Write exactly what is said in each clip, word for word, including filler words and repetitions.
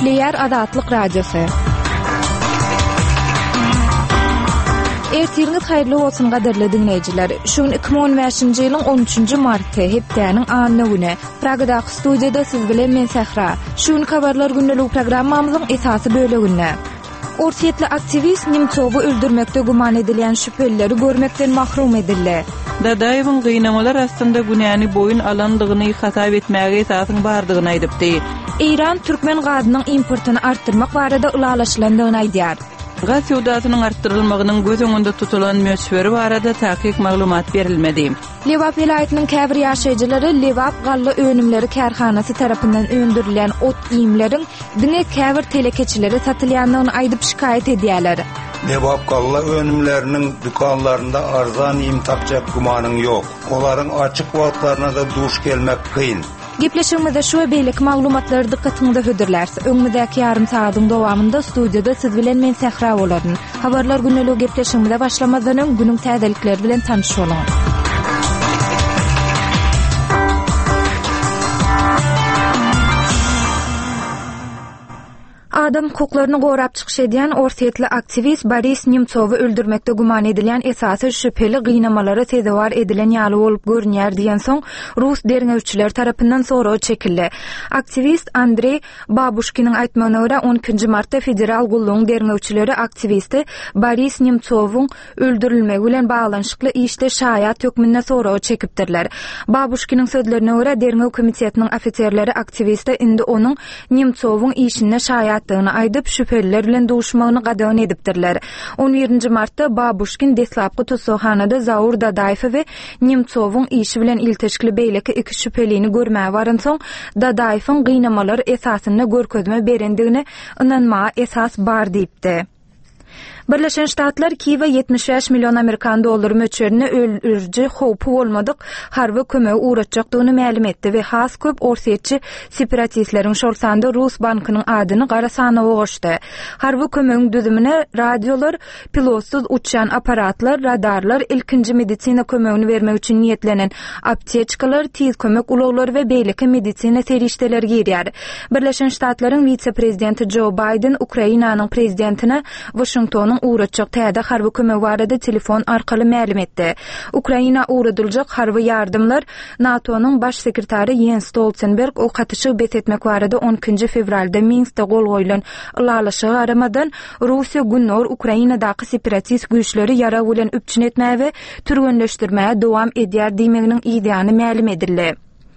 Nükleer Azatlyk Radiosu. Ertiriniz hayırlı olsun gaderli dinleyiciler. Şun iki bin on beşinji ýylyň on üçünji marty hepdäniň anyny güni. Pragadaky studiýada siz bilen men Sehra. Şun habarlar gündelik programmamyzyň esasy böleginde. Ortiýetli aktivist Nimçowy öldürmekde guman edilen şüphelileri görmekden mahrum edildi. Dadaýewiň gynamalar astynda günäni boyun alandygyny hasap etmäge esasyň bardygyny aýdypdy. İran türkmen gazynyň importyny artdyrmak barada ulalaşylandygyny aýdýar. Gaz ýewdasynyň artdyrylmagynyň göz öňünde tutulan möçberi barada takyk maglumat berilmedi. Lewap vilayatynyň käbir ýaşaýjylary Lewap gally önümleri kärhanasy tarapyndan öndürilen ot iýimleriň diňe käbir telekeçileri satylýanlygyny aýdyp şikayet edýärler. Lewap gally önümleriniň dükanlarynda arzan iýim tapjak gumanyň ýok. Olaryň açyk wagtlaryna da duş gelmek kyn. Gepleşigimizde şu beýlik maglumatlary dikkatiňizde hödürlerse, öňündäki ýarym saatyň dowamında studiýada siz bilen men Sehra bolaryn. Habarlar günnelik gepleşigimizde başlamazdan öň günüň täzelikleri bilen tanışýalyň. Adam hukuklaryny gorap çykyş edýän ortiýetli aktivist Boris Nimçowy öldürmekde guman edilen esasy şüpheli gynamalara sezewar edilen ýaly bolup görünýär diýen soň Rus derňewçiler tarapyndan soraw çekildi. Aktivist Andrey Babushkin'in aýtmagyna görä on ikinji martda federal gullugyň derňewçileri aktivisti Boris Nimçowyň öldürilmegi bilen baglanyşykly işde şaýat hökmüne soraw çekipdirler. Babushkin'in sözlerine görä derňew komitetiniň ofitserleri aktivisti indi onuň Nimçowyň işine şaýat aýdyp şüpheliler bilen duşmagyny gadan edipdirler. on birinji martda Babushkin deslapky tutsahanada Zaur Dadaýew we Nimçowyň işi bilen ilteşikli beýleki iki şüphelini görmäge baran soň Dadaýewiň gynamalar esasyna görkezme berendigine ynanmaga esas bar diýipdi. Birleşen Ştatlar Kiýewe yetmiş beş milyon Amerikan dollary möçberini öldürüji howpy bolmadyk harby kömegi uğratjakdygyny ma'lum etdi we has köp orsiýetçi separatistleriň şol sanda Rus bankynyň adyny gara sanawa goşdy. Harby kömegiň düzümine radiolar, pilotsuz uçan aparatlar, radarlar, ilkinji medisina kömegini bermek üçin niýetlenen aptečkalar, tiz kömek ulaglary we beýleki medisina serişdeleri girýär. Birleşen Ştatlaryň vice-prezidenti Joe Biden Ukrainanyň prezidentine Washington uğratjak täze harby kömek barada telefon arkaly ma'lum etdi. Ukraina uğradyljak harby ýardymlar NATO'nyň baş sekretary Jens Stoltenberg o katyşy betetmek barada on ikinji fevralda Minskde gol goýulan ulalaşyga garamadan Russiýa günnor Ukrainadaky separatist güýçleri ýara bilen üpçün etmäge we türgenleşdirmäge dowam edýär diýmeginiň ýa-da ma'lum edildi.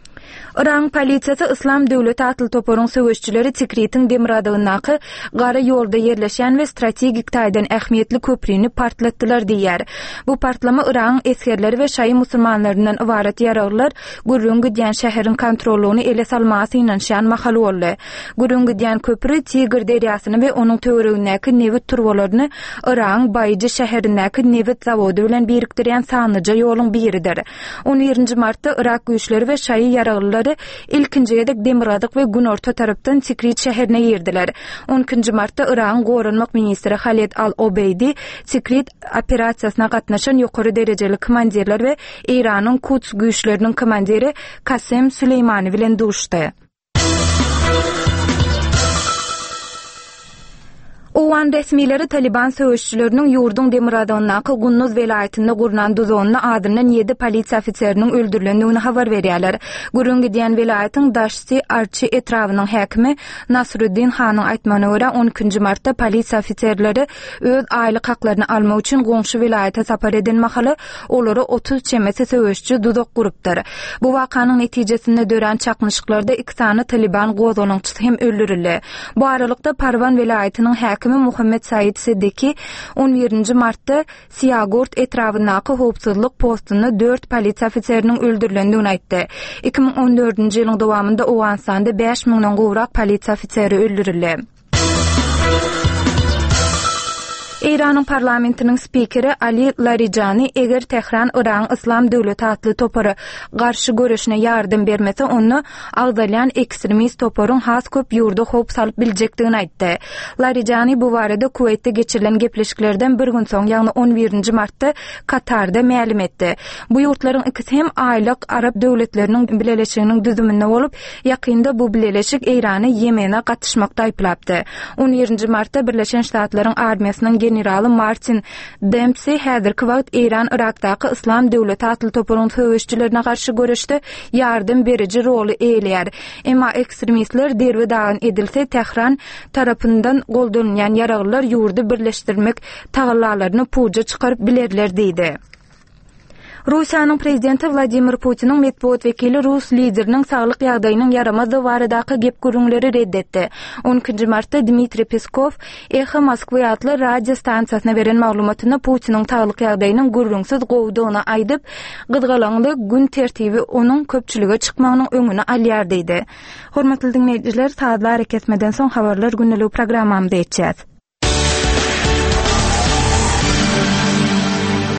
Iran polisiýasy Islam döwleti atly toparyň söwüşçileri Tikritin Demiradagynaky gara ýolda ýerleşen we strategik taýdan ähmiýetli köprüni partlatdylar diýär. Bu partlama Iran eskerleri we şaý musulmanlarynyň ibaret ýaraglar Gürrüň diýen şäheriň kontroluny ele salmasy inanşan mahal boldy. Gürrüň diýen köprü Tigr derýasyny we onuň töweregindäki newit turbolaryny Iran Baýjy şäherindäki newit zawody bilen birikdirýän sanyja ýoluň biridir. on birinji martda Irak güýçleri we şaý ýaraglar ilkinji ýedek Demiradyk we Günorta tarapdan Tikrit şäherine girdiler. on ikinji martda Iran Gorunmak ministri Khaled Al-Obeydi Tikrit operasiýasyna gatnaşan ýokary derejeli komandirler we Iranyň Quds güýçleriniň komandiri Kasem Süleýmani bilen duşdy. Owan resmileri Taliban söwüşçüleriniň ýurdun Demiradagynaky Gunnuz welaýatynda gurulan duzonyna adyndan ýedi polisiýa ofitseriniň öldürilendigini habar berýärler. Gürrüň diýen welaýatyň Daşty Arçy etrawynyň häkimi Nasruddin Hanyň aýtmagyna görä on ikinji martda polisiýa ofitserleri öz aýlyk haklaryny almak üçin goňşy welaýata sapar eden mahaly olary otuz çemesi söwüşçü duzak gurupdyr. Bu wakanyň netijesinde dören çakmyşyklarda iki sany Taliban gozalanyçysy hem öldürildi. Bu aralykda Parwan welaýatynyň häkimi Muhammed Said Siddiqi on birinji martda Siyagurt etrawyndaky howpsuzlyk postuny dört polisiýa ofitseriniň öldürilendigini aýtdy. iki bin on dördünji ýylyň dowamında Owansanda beş miňden gowrak polisiýa ofitseri öldürildi. İran'ın parlamentinin spikeri Ali Larijani eger Tehran Iran İslam Döwleti atly topary garşy görüşine yardım bermese onu agdalyan ekstremist toporun has köp ýurda hop salyp biljekdigini aýtdy. Larijani bu barada Kuweytde geçirilen gepleşiklerden bir gün soň, ýagny on birinji martda Katarda ma'lum etdi. Bu ýurtlaryň ikisi hem aýlyk Arab döwletleriniň bileleşiginiň düzüminde bolup, ýakynda bu bileleşik Irany Yemene gatnaşmakda aýplapdy. on birinji martda Birleşen Ştatlaryň armiýasynyň generaly Martin Dempsey häzirki wagt İran Irakdaky İslam Döwleti atly topuryň höwüşçilerine garşy görüşde yardım berici rolu eýleýär. Emma ekstremistler derwe dagan edilse Tehran tarapyndan goldanýan ýaraglar ýurdu birleşdirmek tagallalaryny puja çykaryp bilerler diýdi. Russiýanyň prezidenti Vladimir Putin'in medeniýet wekili Rus lideriniň saglyk ýagdaýynyň ýaramazy baradaky gep gürüňleri reddetdi. on ikinji martda Dmitri Peskov Echo Moskva adly radio stansiýasyna beren maglumatyny Putin'in saglyk ýagdaýynyň gürrüňsiz gowdugyny aýdyp, gyzgalanly gün tertibi onuň köpçülige çykmagynyň öňüne alýar diýdi. Hormatly dinleýijiler, saatlar kesmeden soň habarlar günnelik programmamda etjäs.